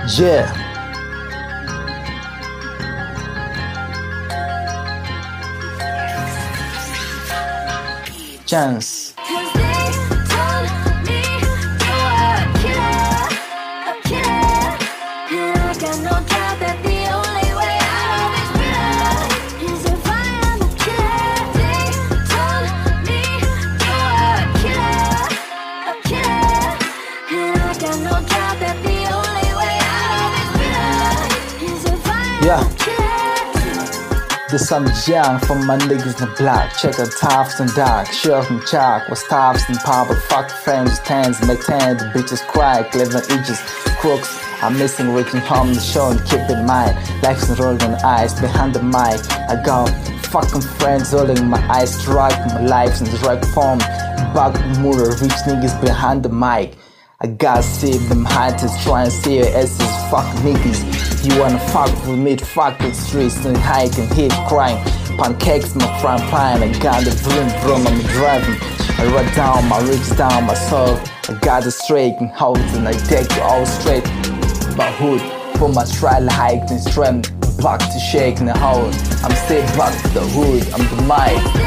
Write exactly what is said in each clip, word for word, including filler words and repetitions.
Yeah. Chance. Yeah. This I'm young from my niggas in the block. Check out tops and dark. Shelf and chalk. Was tops and pop. But fuck friends, tens, make tens. Bitches cry. Clever edges, crooks. I'm missing reaching home the show and keep in mind. Life's rolling on ice behind the mic. I got fucking friends holding my eyes strike. My life's in the right form. Back mirror, rich niggas behind the mic. I gotta see them hunters try and see your asses. Fuck niggas. You wanna fuck with me, fuck the streets and hike and hit crying. Pancakes, my front pine, I got the vroom vroom, I'm driving. I ride down, my reach down, my soul. I got the straight and hold and I take you all straight. My hood, for my trial hike and strength, back to shake and hold. I'm still back to the hood, I'm the mic.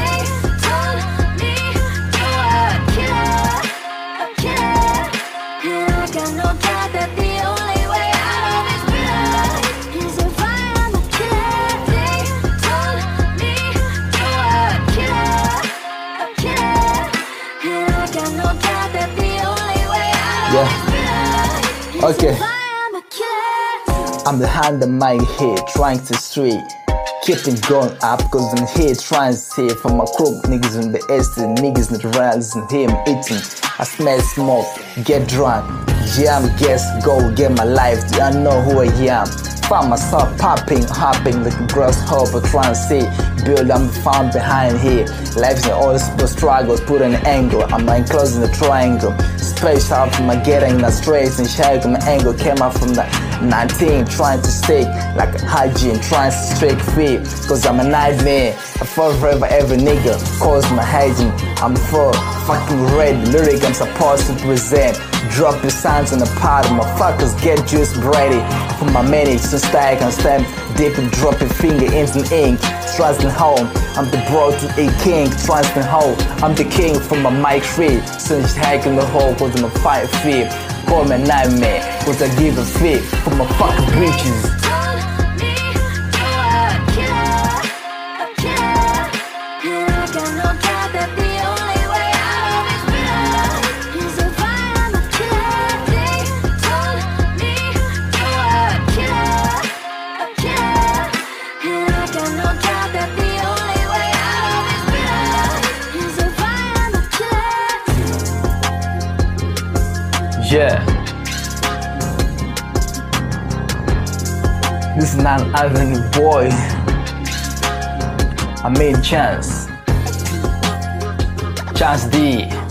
Yeah. Okay. I'm behind the mic here, trying to street. Keep it going up, cause I'm here trying to see for my crook niggas in the east, the niggas in the rallies and here I'm eating. I smell smoke, get drunk. Yeah, I'm guess, go get my life. I know who I am. Find myself popping, hopping like a grasshopper, trying to see. Build, I'm found behind here. Life's in all the struggles, put an angle. I'm enclosing the triangle. Space out from my getting the straight and shake. My angle came out from the nineteen, trying to stick like a hygiene, trying to straight free. Cause I'm a nightmare. I fall forever every nigga, cause my hygiene. I'm for fucking red lyric I'm supposed to present. Drop your signs on the pot, motherfuckers get juice ready. For my minutes to stack and stamp, dip and drop your finger into ink. Trusting home, I'm the bro to a king. Trusting home, I'm the king from my mic free. Since hacking the hole, cause I'm a five feet. Call me a nightmare, cause I give a fit for my fucking bitches. Yeah. This is not Avenue boy. I made Chance. Chance D.